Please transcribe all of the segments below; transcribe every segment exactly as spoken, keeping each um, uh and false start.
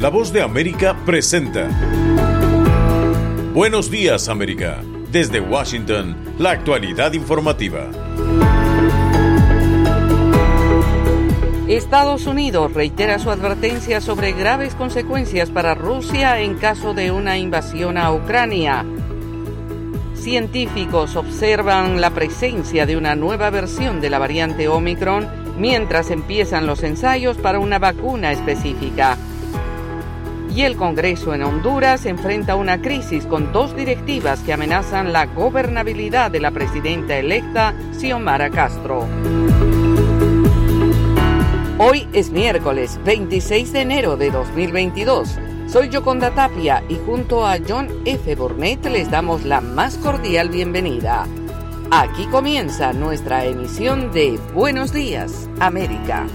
La Voz de América presenta Buenos Días, América. Desde Washington, la actualidad informativa. Estados Unidos reitera su advertencia sobre graves consecuencias para Rusia en caso de una invasión a Ucrania. Científicos observan la presencia de una nueva versión de la variante Omicron mientras empiezan los ensayos para una vacuna específica. Y el Congreso en Honduras enfrenta una crisis con dos directivas que amenazan la gobernabilidad de la presidenta electa, Xiomara Castro. Hoy es miércoles veintiséis de enero de dos mil veintidós. Soy Yoconda Tapia y junto a John F. Burnett les damos la más cordial bienvenida. Aquí comienza nuestra emisión de Buenos Días, América.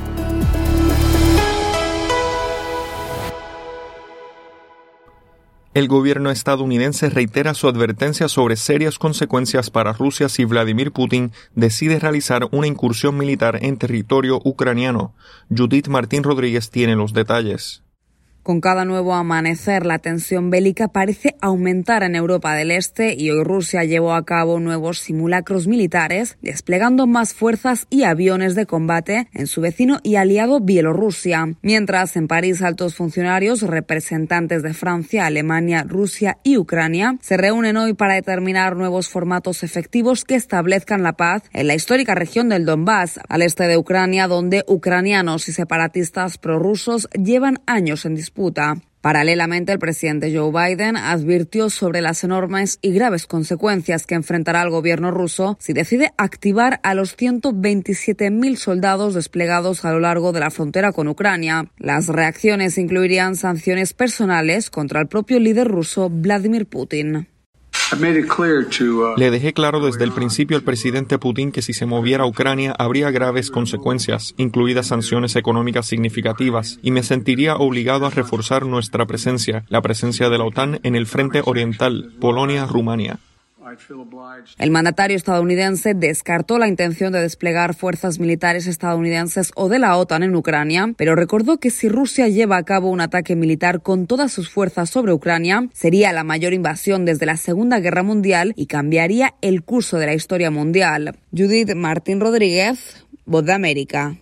El gobierno estadounidense reitera su advertencia sobre serias consecuencias para Rusia si Vladimir Putin decide realizar una incursión militar en territorio ucraniano. Judith Martín Rodríguez tiene los detalles. Con cada nuevo amanecer, la tensión bélica parece aumentar en Europa del Este y hoy Rusia llevó a cabo nuevos simulacros militares, desplegando más fuerzas y aviones de combate en su vecino y aliado Bielorrusia. Mientras, en París, altos funcionarios, representantes de Francia, Alemania, Rusia y Ucrania, se reúnen hoy para determinar nuevos formatos efectivos que establezcan la paz en la histórica región del Donbass, al este de Ucrania, donde ucranianos y separatistas prorrusos llevan años en disputa. Paralelamente, el presidente Joe Biden advirtió sobre las enormes y graves consecuencias que enfrentará el gobierno ruso si decide activar a los ciento veintisiete mil soldados desplegados a lo largo de la frontera con Ucrania. Las reacciones incluirían sanciones personales contra el propio líder ruso Vladimir Putin. Le dejé claro desde el principio al presidente Putin que si se moviera a Ucrania habría graves consecuencias, incluidas sanciones económicas significativas, y me sentiría obligado a reforzar nuestra presencia, la presencia de la OTAN en el frente oriental, Polonia-Rumania. El mandatario estadounidense descartó la intención de desplegar fuerzas militares estadounidenses o de la OTAN en Ucrania, pero recordó que si Rusia lleva a cabo un ataque militar con todas sus fuerzas sobre Ucrania, sería la mayor invasión desde la Segunda Guerra Mundial y cambiaría el curso de la historia mundial. Judith Martín Rodríguez, Voz de América.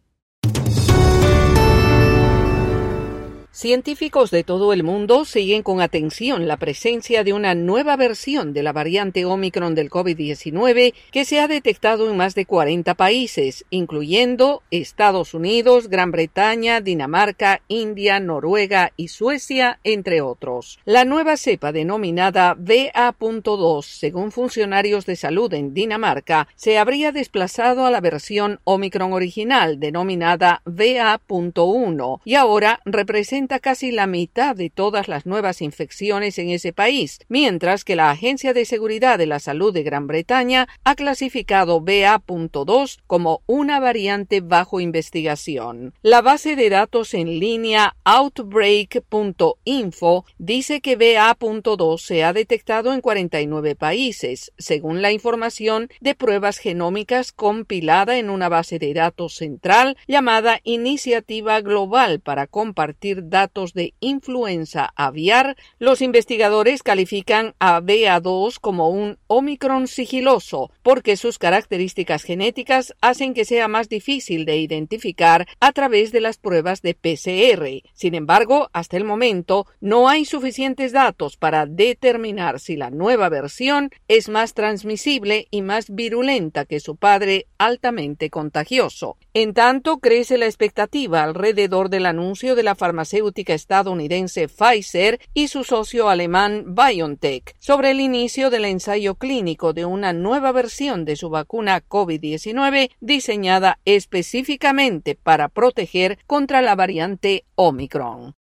Científicos de todo el mundo siguen con atención la presencia de una nueva versión de la variante Omicron del COVID diecinueve que se ha detectado en más de cuarenta países, incluyendo Estados Unidos, Gran Bretaña, Dinamarca, India, Noruega y Suecia, entre otros. La nueva cepa denominada B A punto dos, según funcionarios de salud en Dinamarca, se habría desplazado a la versión Omicron original denominada B A punto uno y ahora representa casi la mitad de todas las nuevas infecciones en ese país, mientras que la Agencia de Seguridad de la Salud de Gran Bretaña ha clasificado B A punto dos como una variante bajo investigación. La base de datos en línea Outbreak punto info dice que B A punto dos se ha detectado en cuarenta y nueve países, según la información de pruebas genómicas compilada en una base de datos central llamada Iniciativa Global para compartir datos datos de influenza aviar. Los investigadores califican a B A dos como un Omicron sigiloso porque sus características genéticas hacen que sea más difícil de identificar a través de las pruebas de P C R. Sin embargo, hasta el momento no hay suficientes datos para determinar si la nueva versión es más transmisible y más virulenta que su padre altamente contagioso. En tanto, crece la expectativa alrededor del anuncio de la farmacéutica estadounidense Pfizer y su socio alemán BioNTech sobre el inicio del ensayo clínico de una nueva versión de su vacuna COVID diecinueve diseñada específicamente para proteger contra la variante Omicron.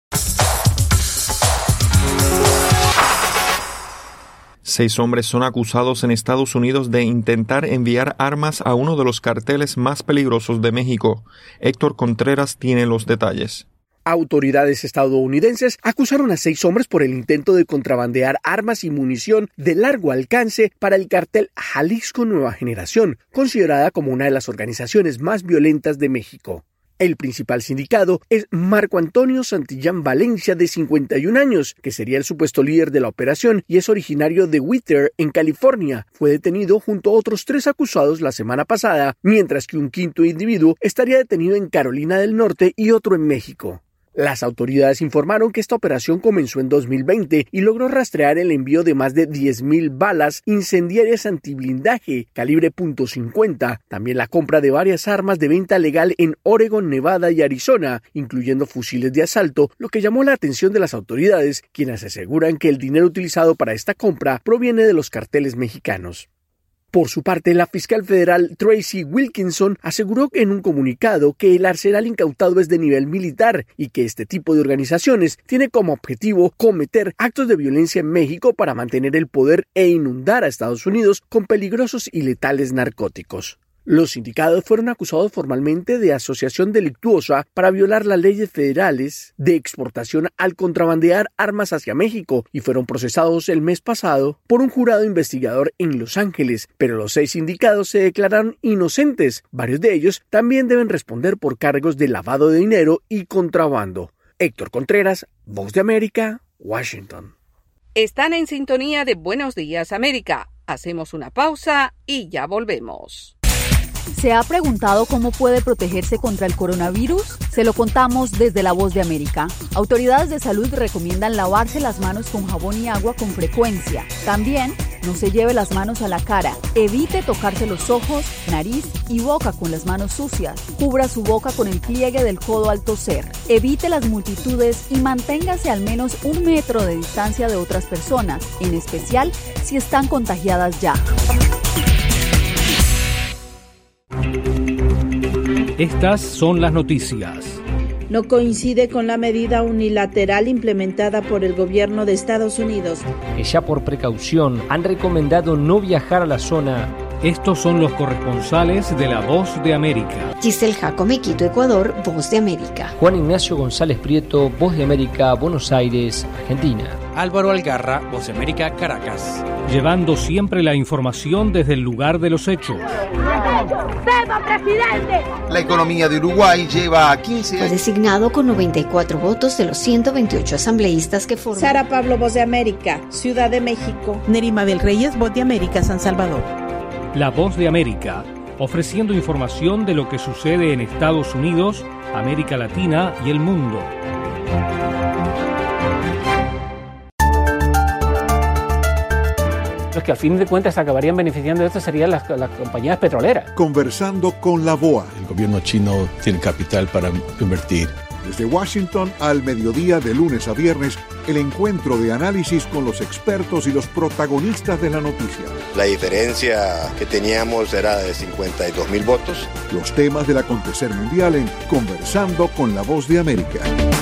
Seis hombres son acusados en Estados Unidos de intentar enviar armas a uno de los carteles más peligrosos de México. Héctor Contreras tiene los detalles. Autoridades estadounidenses acusaron a seis hombres por el intento de contrabandear armas y munición de largo alcance para el cártel Jalisco Nueva Generación, considerada como una de las organizaciones más violentas de México. El principal sindicado es Marco Antonio Santillán Valencia, de cincuenta y un años, que sería el supuesto líder de la operación y es originario de Whittier, en California. Fue detenido junto a otros tres acusados la semana pasada, mientras que un quinto individuo estaría detenido en Carolina del Norte y otro en México. Las autoridades informaron que esta operación comenzó en dos mil veinte y logró rastrear el envío de más de diez mil balas incendiarias antiblindaje calibre punto cincuenta, también la compra de varias armas de venta legal en Oregon, Nevada y Arizona, incluyendo fusiles de asalto, lo que llamó la atención de las autoridades, quienes aseguran que el dinero utilizado para esta compra proviene de los carteles mexicanos. Por su parte, la fiscal federal Tracy Wilkinson aseguró en un comunicado que el arsenal incautado es de nivel militar y que este tipo de organizaciones tiene como objetivo cometer actos de violencia en México para mantener el poder e inundar a Estados Unidos con peligrosos y letales narcóticos. Los sindicados fueron acusados formalmente de asociación delictuosa para violar las leyes federales de exportación al contrabandear armas hacia México y fueron procesados el mes pasado por un jurado investigador en Los Ángeles, pero los seis sindicados se declararon inocentes. Varios de ellos también deben responder por cargos de lavado de dinero y contrabando. Héctor Contreras, Voz de América, Washington. Están en sintonía de Buenos Días América. Hacemos una pausa y ya volvemos. ¿Se ha preguntado cómo puede protegerse contra el coronavirus? Se lo contamos desde La Voz de América. Autoridades de salud recomiendan lavarse las manos con jabón y agua con frecuencia. También, no se lleve las manos a la cara. Evite tocarse los ojos, nariz y boca con las manos sucias. Cubra su boca con el pliegue del codo al toser. Evite las multitudes y manténgase al menos un metro de distancia de otras personas, en especial si están contagiadas ya. Estas son las noticias. No coincide con la medida unilateral implementada por el gobierno de Estados Unidos. Que ya por precaución han recomendado no viajar a la zona. Estos son los corresponsales de La Voz de América. Giselle Jacome, Quito, Ecuador, Voz de América. Juan Ignacio González Prieto, Voz de América, Buenos Aires, Argentina. Álvaro Algarra, Voz de América, Caracas. Llevando siempre la información desde el lugar de los hechos. ¡Viva, presidente! La economía de Uruguay lleva quince años. Fue designado con noventa y cuatro votos de los ciento veintiocho asambleístas que forman. Sara Pablo, Voz de América, Ciudad de México. Nerima del Reyes, Voz de América, San Salvador. La Voz de América, ofreciendo información de lo que sucede en Estados Unidos, América Latina y el mundo. Los que al fin de cuentas acabarían beneficiando de esto serían las, las compañías petroleras. Conversando con la B O A. El gobierno chino tiene capital para invertir. Desde Washington al mediodía, de lunes a viernes, el encuentro de análisis con los expertos y los protagonistas de la noticia. La diferencia que teníamos era de cincuenta y dos mil votos. Los temas del acontecer mundial en Conversando con la Voz de América.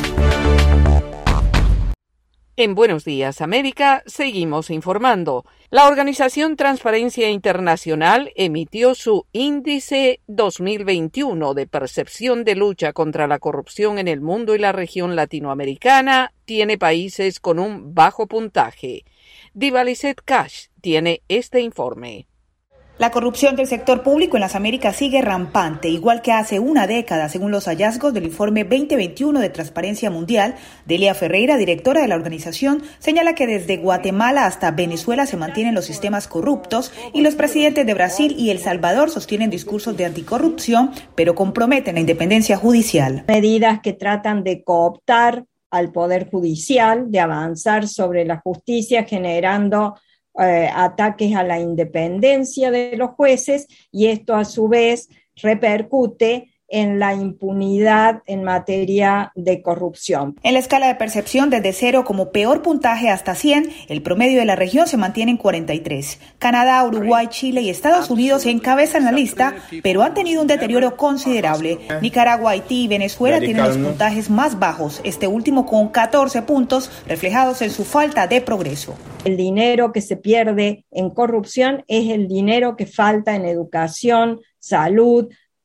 En Buenos Días América seguimos informando. La organización Transparencia Internacional emitió su Índice dos mil veintiuno de percepción de lucha contra la corrupción en el mundo y la región latinoamericana. Tiene países con un bajo puntaje. Diva Lizette Cash tiene este informe. La corrupción del sector público en las Américas sigue rampante, igual que hace una década, según los hallazgos del informe veinte veintiuno de Transparencia Mundial. Delia Ferreira, directora de la organización, señala que desde Guatemala hasta Venezuela se mantienen los sistemas corruptos y los presidentes de Brasil y El Salvador sostienen discursos de anticorrupción, pero comprometen la independencia judicial. Medidas que tratan de cooptar al Poder Judicial, de avanzar sobre la justicia, generando Eh, ataques a la independencia de los jueces, y esto a su vez repercute en la impunidad en materia de corrupción. En la escala de percepción, desde cero como peor puntaje hasta cien, el promedio de la región se mantiene en cuarenta y tres. Canadá, Uruguay, Chile y Estados Unidos encabezan la lista, pero han tenido un deterioro considerable. Nicaragua, Haití y Venezuela tienen los puntajes más bajos, este último con catorce puntos, reflejados en su falta de progreso. El dinero que se pierde en corrupción es el dinero que falta en educación, salud,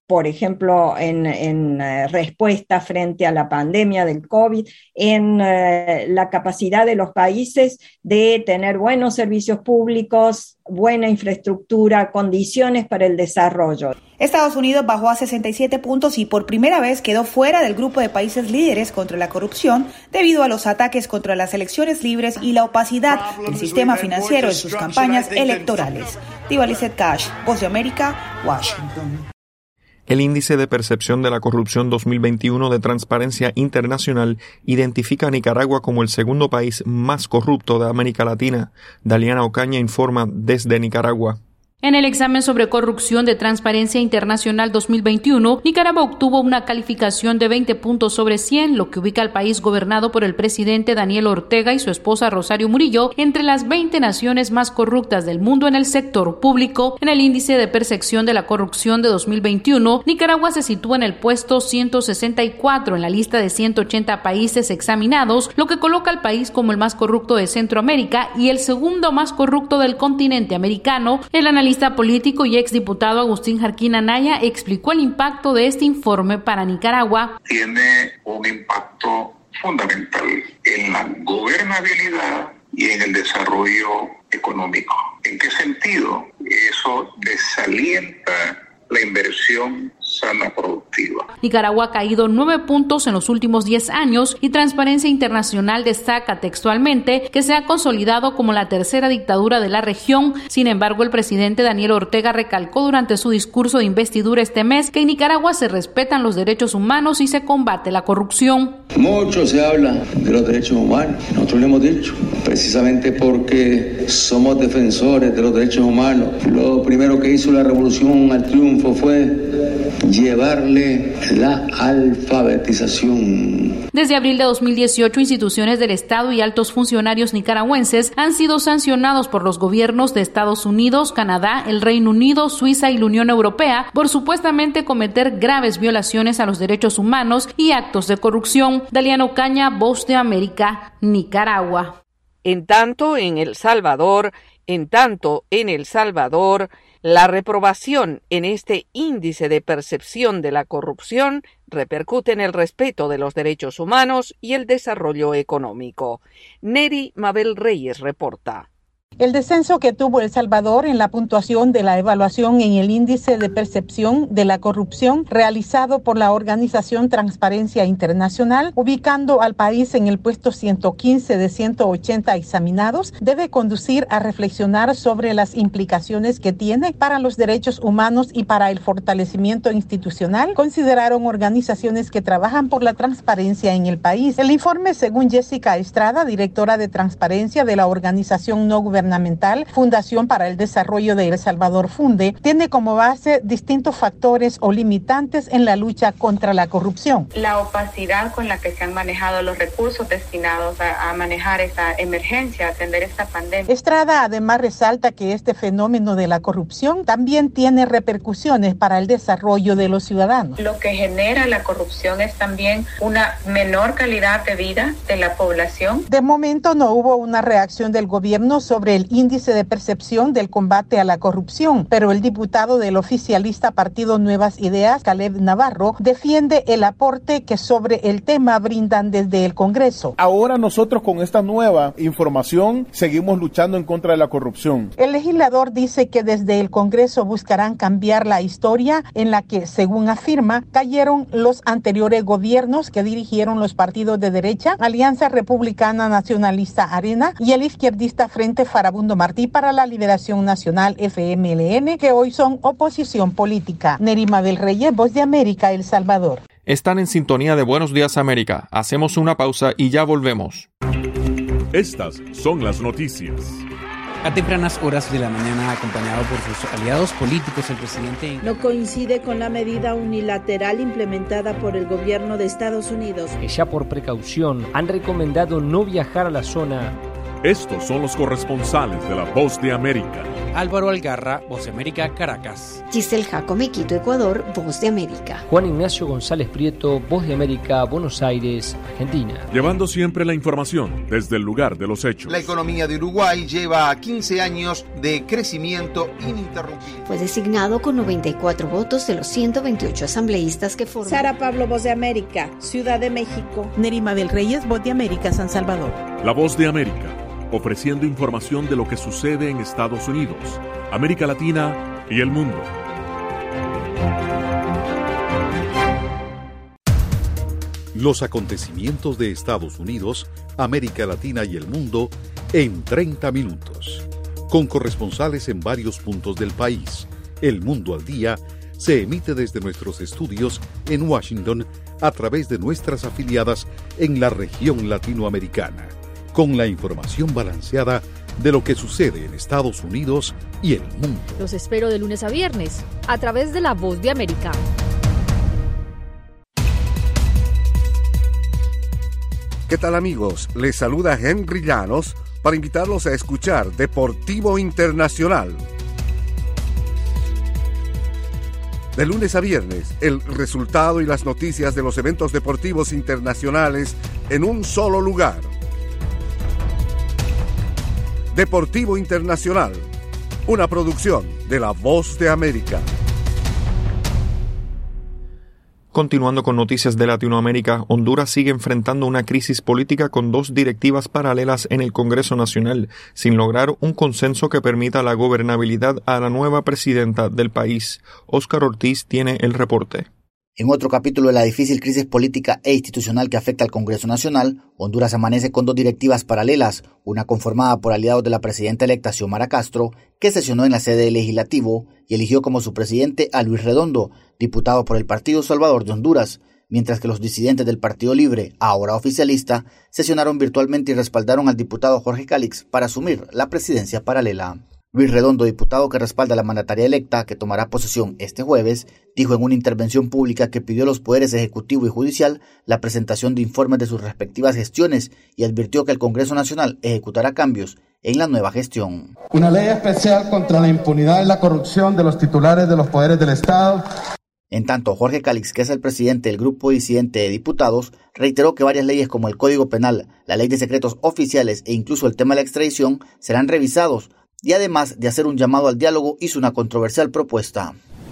por ejemplo, en, en eh, respuesta frente a la pandemia del COVID, en eh, la capacidad de los países de tener buenos servicios públicos, buena infraestructura, condiciones para el desarrollo. Estados Unidos bajó a sesenta y siete puntos y por primera vez quedó fuera del grupo de países líderes contra la corrupción debido a los ataques contra las elecciones libres y la opacidad del sistema financiero en sus campañas electorales. Diva Lizeth Cash, Voz de América, Washington. El Índice de Percepción de la Corrupción dos mil veintiuno de Transparencia Internacional identifica a Nicaragua como el segundo país más corrupto de América Latina. Daliana Ocaña informa desde Nicaragua. En el examen sobre corrupción de Transparencia Internacional dos mil veintiuno, Nicaragua obtuvo una calificación de veinte puntos sobre cien, lo que ubica al país gobernado por el presidente Daniel Ortega y su esposa Rosario Murillo entre las veinte naciones más corruptas del mundo en el sector público. En el índice de percepción de la corrupción de dos mil veintiuno, Nicaragua se sitúa en el puesto ciento sesenta y cuatro en la lista de ciento ochenta países examinados, lo que coloca al país como el más corrupto de Centroamérica y el segundo más corrupto del continente americano. El analista político y exdiputado Agustín Jarquín Anaya explicó el impacto de este informe para Nicaragua. Tiene un impacto fundamental en la gobernabilidad y en el desarrollo económico. ¿En qué sentido? Eso desalienta la inversión sana productiva. Nicaragua ha caído nueve puntos en los últimos diez años y Transparencia Internacional destaca textualmente que se ha consolidado como la tercera dictadura de la región. Sin embargo, el presidente Daniel Ortega recalcó durante su discurso de investidura este mes que en Nicaragua se respetan los derechos humanos y se combate la corrupción. Mucho se habla de los derechos humanos. Nosotros le hemos dicho, precisamente porque somos defensores de los derechos humanos. Lo primero que hizo la revolución al triunfo fue llevarle la alfabetización. Desde abril de dos mil dieciocho, instituciones del Estado y altos funcionarios nicaragüenses han sido sancionados por los gobiernos de Estados Unidos, Canadá, el Reino Unido, Suiza y la Unión Europea por supuestamente cometer graves violaciones a los derechos humanos y actos de corrupción. Daliana Ocaña, Voz de América, Nicaragua. En tanto, en El Salvador, en tanto, en El Salvador, la reprobación en este índice de percepción de la corrupción repercute en el respeto de los derechos humanos y el desarrollo económico. Neri Mabel Reyes reporta. El descenso que tuvo El Salvador en la puntuación de la evaluación en el índice de percepción de la corrupción realizado por la organización Transparencia Internacional, ubicando al país en el puesto ciento quince de ciento ochenta examinados, debe conducir a reflexionar sobre las implicaciones que tiene para los derechos humanos y para el fortalecimiento institucional, consideraron organizaciones que trabajan por la transparencia en el país. El informe, según Jessica Estrada, directora de Transparencia de la organización no gubernamental Fundación para el Desarrollo de El Salvador, FUNDE, tiene como base distintos factores o limitantes en la lucha contra la corrupción. La opacidad con la que se han manejado los recursos destinados a, a manejar esta emergencia, a atender esta pandemia. Estrada además resalta que este fenómeno de la corrupción también tiene repercusiones para el desarrollo de los ciudadanos. Lo que genera la corrupción es también una menor calidad de vida de la población. De momento no hubo una reacción del gobierno sobre el índice de percepción del combate a la corrupción, pero el diputado del oficialista Partido Nuevas Ideas, Caleb Navarro, defiende el aporte que sobre el tema brindan desde el Congreso. Ahora nosotros con esta nueva información seguimos luchando en contra de la corrupción. El legislador dice que desde el Congreso buscarán cambiar la historia en la que, según afirma, cayeron los anteriores gobiernos que dirigieron los partidos de derecha, Alianza Republicana Nacionalista Arena y el izquierdista Frente Farabundo Martí para la Liberación Nacional F M L N, que hoy son oposición política. Neri Mabel Reyes, Voz de América, El Salvador. Están en sintonía de Buenos Días América. Hacemos una pausa y ya volvemos. Estas son las noticias. A tempranas horas de la mañana, acompañado por sus aliados políticos, el presidente... No coincide con la medida unilateral implementada por el gobierno de Estados Unidos. Que ya por precaución han recomendado no viajar a la zona Estos son los corresponsales de La Voz de América. Álvaro Algarra, Voz de América, Caracas. Giselle Jacome, Quito, Ecuador, Voz de América. Juan Ignacio González Prieto, Voz de América, Buenos Aires, Argentina. Llevando siempre la información desde el lugar de los hechos. La economía de Uruguay lleva quince años de crecimiento ininterrumpido. Fue designado con noventa y cuatro votos de los ciento veintiocho asambleístas que forman. Sara Pablo, Voz de América, Ciudad de México. Nerima del Reyes, Voz de América, San Salvador. La Voz de América, ofreciendo información de lo que sucede en Estados Unidos, América Latina y el mundo. Los acontecimientos de Estados Unidos, América Latina y el mundo en treinta minutos. Con corresponsales en varios puntos del país. El Mundo al Día se emite desde nuestros estudios en Washington a través de nuestras afiliadas en la región latinoamericana, con la información balanceada de lo que sucede en Estados Unidos y el mundo. Los espero de lunes a viernes, a través de La Voz de América. ¿Qué tal, amigos? Les saluda Henry Llanos para invitarlos a escuchar Deportivo Internacional. De lunes a viernes, el resultado y las noticias de los eventos deportivos internacionales en un solo lugar. Deportivo Internacional, una producción de La Voz de América. Continuando con noticias de Latinoamérica, Honduras sigue enfrentando una crisis política con dos directivas paralelas en el Congreso Nacional, sin lograr un consenso que permita la gobernabilidad a la nueva presidenta del país. Óscar Ortiz tiene el reporte. En otro capítulo de la difícil crisis política e institucional que afecta al Congreso Nacional, Honduras amanece con dos directivas paralelas, una conformada por aliados de la presidenta electa Xiomara Castro, que sesionó en la sede del Legislativo y eligió como su presidente a Luis Redondo, diputado por el Partido Salvador de Honduras, mientras que los disidentes del Partido Libre, ahora oficialista, sesionaron virtualmente y respaldaron al diputado Jorge Calix para asumir la presidencia paralela. Luis Redondo, diputado que respalda a la mandataria electa, que tomará posesión este jueves, dijo en una intervención pública que pidió a los poderes ejecutivo y judicial la presentación de informes de sus respectivas gestiones y advirtió que el Congreso Nacional ejecutará cambios en la nueva gestión. Una ley especial contra la impunidad y la corrupción de los titulares de los poderes del Estado. En tanto, Jorge Calix, que es el presidente del grupo disidente de diputados, reiteró que varias leyes como el Código Penal, la Ley de Secretos Oficiales e incluso el tema de la extradición serán revisados, y además de hacer un llamado al diálogo, hizo una controversial propuesta.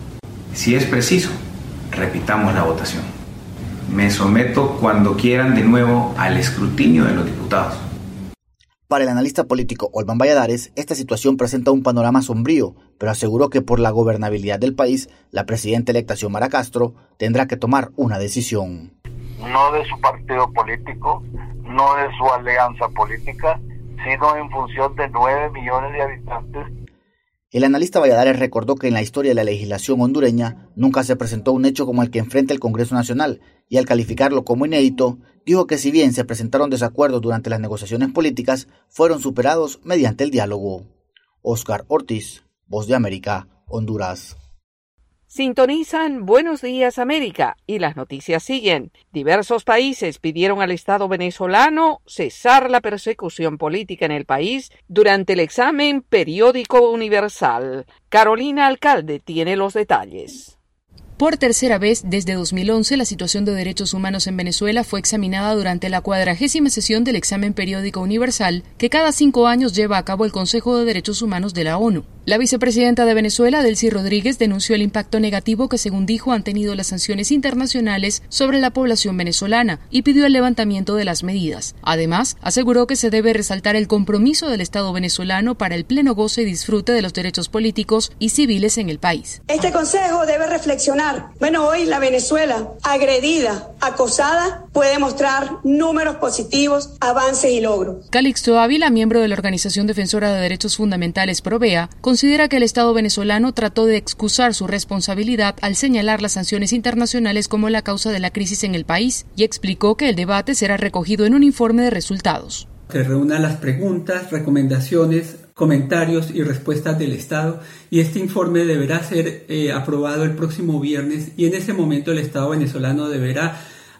Si es preciso, repitamos la votación. Me someto cuando quieran de nuevo al escrutinio de los diputados. Para el analista político Olvan Valladares, esta situación presenta un panorama sombrío, pero aseguró que por la gobernabilidad del país, la presidenta electa Xiomara Castro tendrá que tomar una decisión. No de su partido político, no de su alianza política, sino en función de nueve millones de habitantes. El analista Valladares recordó que en la historia de la legislación hondureña nunca se presentó un hecho como el que enfrenta el Congreso Nacional, y al calificarlo como inédito, dijo que si bien se presentaron desacuerdos durante las negociaciones políticas, fueron superados mediante el diálogo. Óscar Ortiz, Voz de América, Honduras. Sintonizan Buenos Días América y las noticias siguen. Diversos países pidieron al Estado venezolano cesar la persecución política en el país durante el examen periódico universal. Carolina Alcalde tiene los detalles. Por tercera vez desde dos mil once, la situación de derechos humanos en Venezuela fue examinada durante la cuadragésima sesión del examen periódico universal que cada cinco años lleva a cabo el Consejo de Derechos Humanos de la ONU. La vicepresidenta de Venezuela, Delcy Rodríguez, denunció el impacto negativo que, según dijo, han tenido las sanciones internacionales sobre la población venezolana y pidió el levantamiento de las medidas. Además, aseguró que se debe resaltar el compromiso del Estado venezolano para el pleno goce y disfrute de los derechos políticos y civiles en el país. Este Consejo debe reflexionar. Bueno, hoy la Venezuela, agredida, acosada, puede mostrar números positivos, avances y logros. Calixto Ávila, miembro de la Organización Defensora de Derechos Fundamentales Provea, considera que el Estado venezolano trató de excusar su responsabilidad al señalar las sanciones internacionales como la causa de la crisis en el país y explicó que el debate será recogido en un informe de resultados. Se reúnan las preguntas, recomendaciones, comentarios y respuestas del Estado y este informe deberá ser eh, aprobado el próximo viernes y en ese momento el Estado venezolano deberá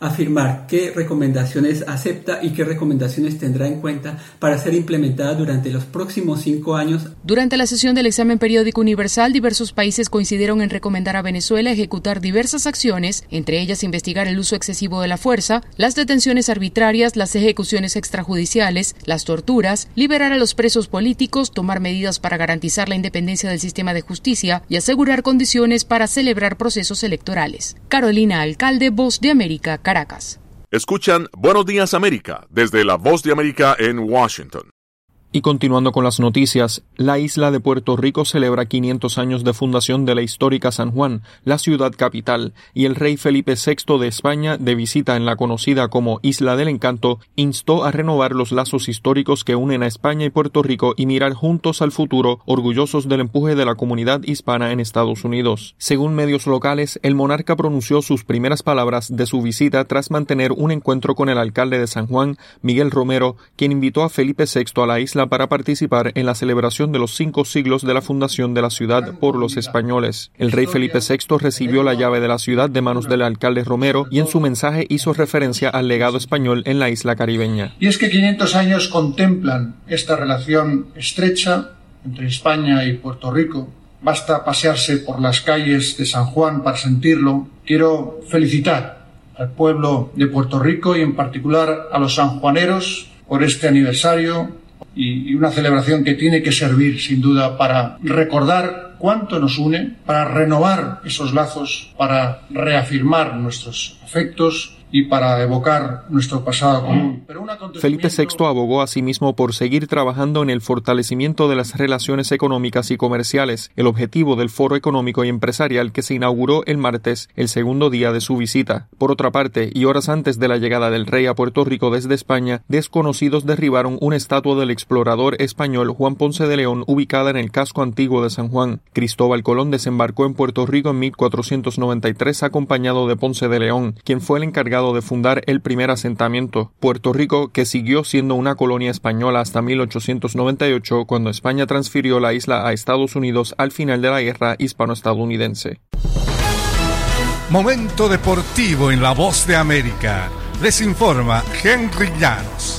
afirmar qué recomendaciones acepta y qué recomendaciones tendrá en cuenta para ser implementadas durante los próximos cinco años. Durante la sesión del examen periódico universal, diversos países coincidieron en recomendar a Venezuela ejecutar diversas acciones, entre ellas investigar el uso excesivo de la fuerza, las detenciones arbitrarias, las ejecuciones extrajudiciales, las torturas, liberar a los presos políticos, tomar medidas para garantizar la independencia del sistema de justicia y asegurar condiciones para celebrar procesos electorales. Carolina Alcalde, Voz de América, Caracas. Escuchan Buenos Días América desde la Voz de América en Washington. Y continuando con las noticias, la isla de Puerto Rico celebra quinientos años de fundación de la histórica San Juan, la ciudad capital, y el rey Felipe sexto de España, de visita en la conocida como Isla del Encanto, instó a renovar los lazos históricos que unen a España y Puerto Rico y mirar juntos al futuro, orgullosos del empuje de la comunidad hispana en Estados Unidos. Según medios locales, el monarca pronunció sus primeras palabras de su visita tras mantener un encuentro con el alcalde de San Juan, Miguel Romero, quien invitó a Felipe sexto a la isla para participar en la celebración de los cinco siglos de la fundación de la ciudad por los españoles. El rey Felipe sexto recibió la llave de la ciudad de manos del alcalde Romero y en su mensaje hizo referencia al legado español en la isla caribeña. Y es que quinientos años contemplan esta relación estrecha entre España y Puerto Rico. Basta pasearse por las calles de San Juan para sentirlo. Quiero felicitar al pueblo de Puerto Rico y en particular a los sanjuaneros por este aniversario y una celebración que tiene que servir sin duda para recordar cuánto nos une, para renovar esos lazos, para reafirmar nuestros afectos y para evocar nuestro pasado común. Pero un acontecimiento... Felipe sexto abogó asimismo por seguir trabajando en el fortalecimiento de las relaciones económicas y comerciales, el objetivo del Foro Económico y Empresarial que se inauguró el martes, el segundo día de su visita. Por otra parte, y horas antes de la llegada del rey a Puerto Rico desde España, desconocidos derribaron una estatua del explorador español Juan Ponce de León ubicada en el casco antiguo de San Juan. Cristóbal Colón desembarcó en Puerto Rico en mil cuatrocientos noventa y tres acompañado de Ponce de León, quien fue el encargado de fundar el primer asentamiento. Puerto Rico, que siguió siendo una colonia española hasta mil ochocientos noventa y ocho, cuando España transfirió la isla a Estados Unidos al final de la guerra hispano-estadounidense. Momento deportivo en La Voz de América. Les informa Henry Llanos.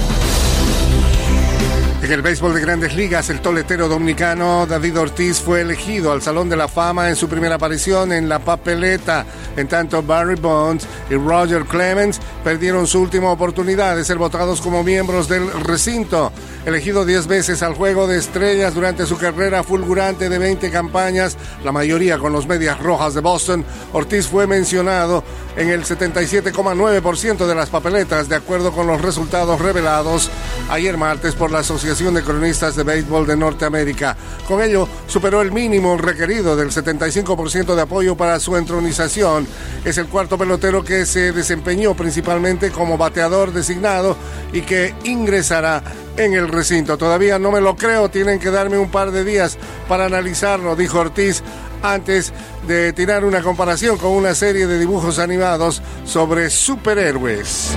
En el béisbol de Grandes Ligas, el toletero dominicano David Ortiz fue elegido al Salón de la Fama en su primera aparición en la papeleta. En tanto, Barry Bonds y Roger Clemens perdieron su última oportunidad de ser votados como miembros del recinto. Elegido diez veces al Juego de Estrellas durante su carrera fulgurante de veinte campañas, la mayoría con los Medias Rojas de Boston, Ortiz fue mencionado en el setenta y siete coma nueve por ciento de las papeletas, de acuerdo con los resultados revelados ayer martes por la Asociación de Cronistas de Béisbol de Norteamérica. Con ello, superó el mínimo requerido del setenta y cinco por ciento de apoyo para su entronización. Es el cuarto pelotero que se desempeñó principalmente como bateador designado y que ingresará en el recinto. Todavía no me lo creo, tienen que darme un par de días para analizarlo, dijo Ortiz, antes de tirar una comparación con una serie de dibujos animados sobre superhéroes.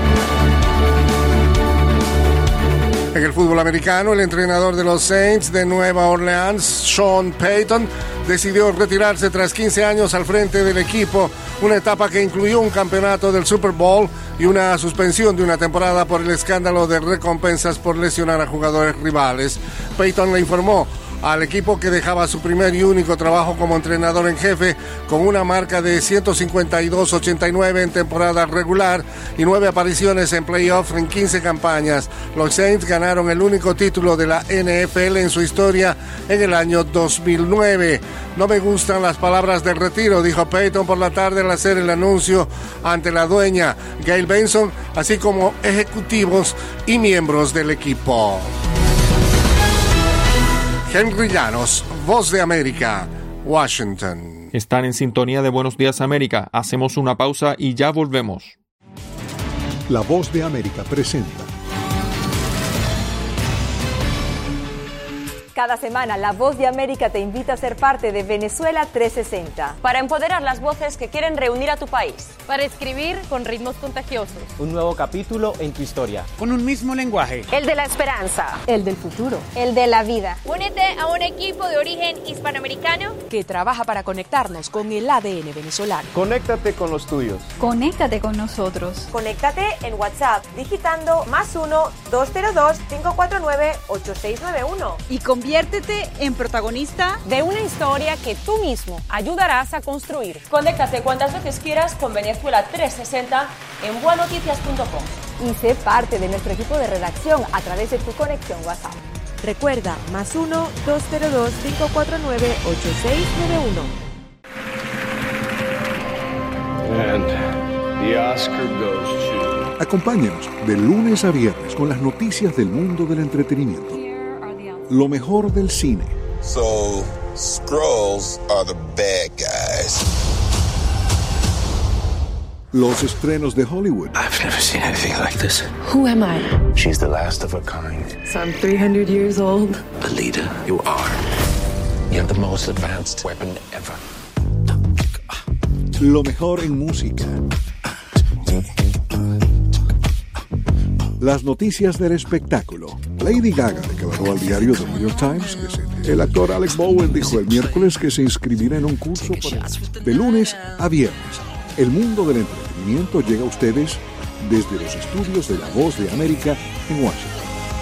En el fútbol americano, el entrenador de los Saints de Nueva Orleans, Sean Payton, decidió retirarse tras quince años al frente del equipo, una etapa que incluyó un campeonato del Super Bowl y una suspensión de una temporada por el escándalo de recompensas por lesionar a jugadores rivales. Payton le informó al equipo que dejaba su primer y único trabajo como entrenador en jefe con una marca de ciento cincuenta y dos ochenta y nueve en temporada regular y nueve apariciones en playoff en quince campañas. Los Saints ganaron el único título de la N F L en su historia en el año dos mil nueve. No me gustan las palabras del retiro, dijo Payton por la tarde al hacer el anuncio ante la dueña Gail Benson, así como ejecutivos y miembros del equipo. Henry Llanos, Voz de América, Washington. Están en sintonía de Buenos Días América. Hacemos una pausa y ya volvemos. La Voz de América presenta Cada semana, La Voz de América te invita a ser parte de Venezuela trescientos sesenta. Para empoderar las voces que quieren reunir a tu país. Para escribir con ritmos contagiosos. Un nuevo capítulo en tu historia. Con un mismo lenguaje. El de la esperanza. El del futuro. El de la vida. Únete a un equipo de origen hispanoamericano que trabaja para conectarnos con el A D N venezolano. Conéctate con los tuyos. Conéctate con nosotros. Conéctate en WhatsApp digitando más uno dos cero dos cinco cuatro nueve ocho seis nueve uno. Y conviértete en protagonista de una historia que tú mismo ayudarás a construir. Conéctate cuantas veces quieras con Venezuela trescientos sesenta en boa noticias punto com. Y sé parte de nuestro equipo de redacción a través de tu conexión WhatsApp. Recuerda, más uno dos cero dos cinco cuatro nueve ocho seis nueve uno. And the Oscar goes to... Acompáñanos de lunes a viernes con las noticias del mundo del entretenimiento. Lo mejor del cine. So, Skrulls are the bad guys. Los estrenos de Hollywood. I've never seen anything like this. Who am I? She's the last of her kind. So I'm three hundred years old. Alita, you are. You have the most advanced weapon ever. Lo mejor en música. Las noticias del espectáculo. Lady Gaga declaró al diario The New York Times que se... El actor Alec Bowen dijo el miércoles que se inscribirá en un curso para... de lunes a viernes. El mundo del entretenimiento llega a ustedes desde los estudios de La Voz de América en Washington.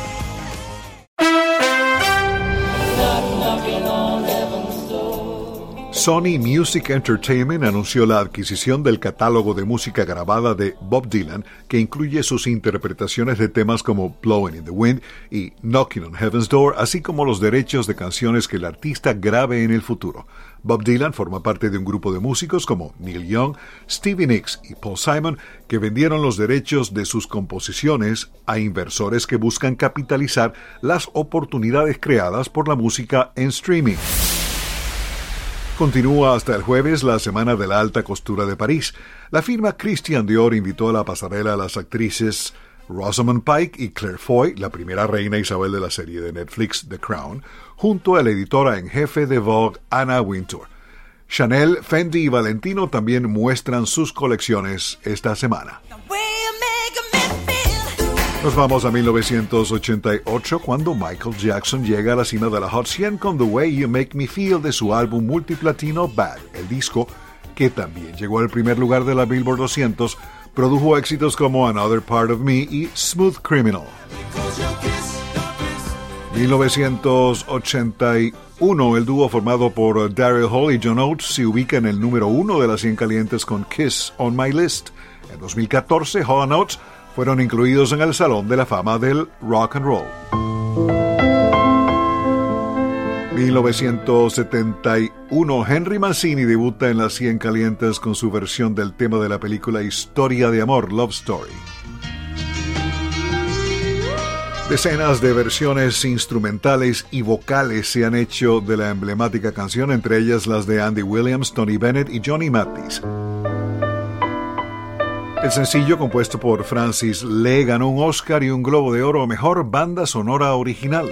Sony Music Entertainment anunció la adquisición del catálogo de música grabada de Bob Dylan, que incluye sus interpretaciones de temas como Blowin' in the Wind y Knockin' on Heaven's Door, así como los derechos de canciones que el artista grabe en el futuro. Bob Dylan forma parte de un grupo de músicos como Neil Young, Stevie Nicks y Paul Simon, que vendieron los derechos de sus composiciones a inversores que buscan capitalizar las oportunidades creadas por la música en streaming. Continúa hasta el jueves la Semana de la Alta Costura de París. La firma Christian Dior invitó a la pasarela a las actrices Rosamund Pike y Claire Foy, la primera reina Isabel de la serie de Netflix The Crown, junto a la editora en jefe de Vogue, Anna Wintour. Chanel, Fendi y Valentino también muestran sus colecciones esta semana. Nos vamos a mil novecientos ochenta y ocho, cuando Michael Jackson llega a la cima de la Hot cien con The Way You Make Me Feel de su álbum multiplatino Bad. El disco, que también llegó al primer lugar de la Billboard doscientos, produjo éxitos como Another Part of Me y Smooth Criminal. mil novecientos ochenta y uno, el dúo formado por Daryl Hall y John Oates se ubica en el número uno de las cien calientes con Kiss on My List. En dos mil catorce, Hall and Oates fueron incluidos en el Salón de la Fama del Rock and Roll. mil novecientos setenta y uno, Henry Mancini debuta en las cien calientes con su versión del tema de la película Historia de Amor, Love Story. Decenas de versiones instrumentales y vocales se han hecho de la emblemática canción, entre ellas las de Andy Williams, Tony Bennett y Johnny Mathis. El sencillo, compuesto por Francis Lee, ganó un Oscar y un Globo de Oro a Mejor Banda Sonora Original.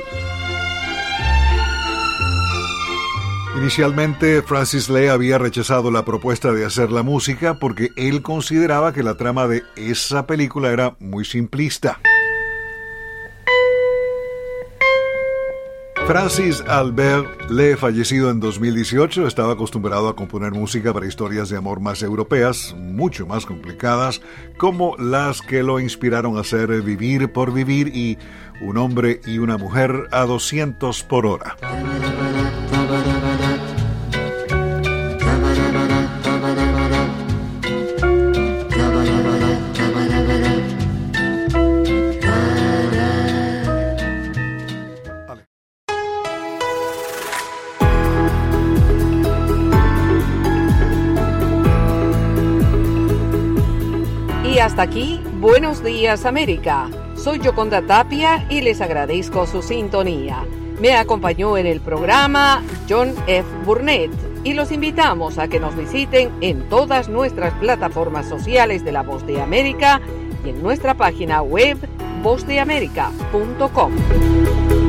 Inicialmente, Francis Lee había rechazado la propuesta de hacer la música porque él consideraba que la trama de esa película era muy simplista. Francis Albert Lee, fallecido en dos mil dieciocho, estaba acostumbrado a componer música para historias de amor más europeas, mucho más complicadas, como las que lo inspiraron a hacer Vivir por Vivir y Un hombre y una mujer a doscientos por hora. Y hasta aquí, Buenos Días América. Soy Yoconda Tapia y les agradezco su sintonía. Me acompañó en el programa John F. Burnett y los invitamos a que nos visiten en todas nuestras plataformas sociales de La Voz de América y en nuestra página web voz de américa punto com.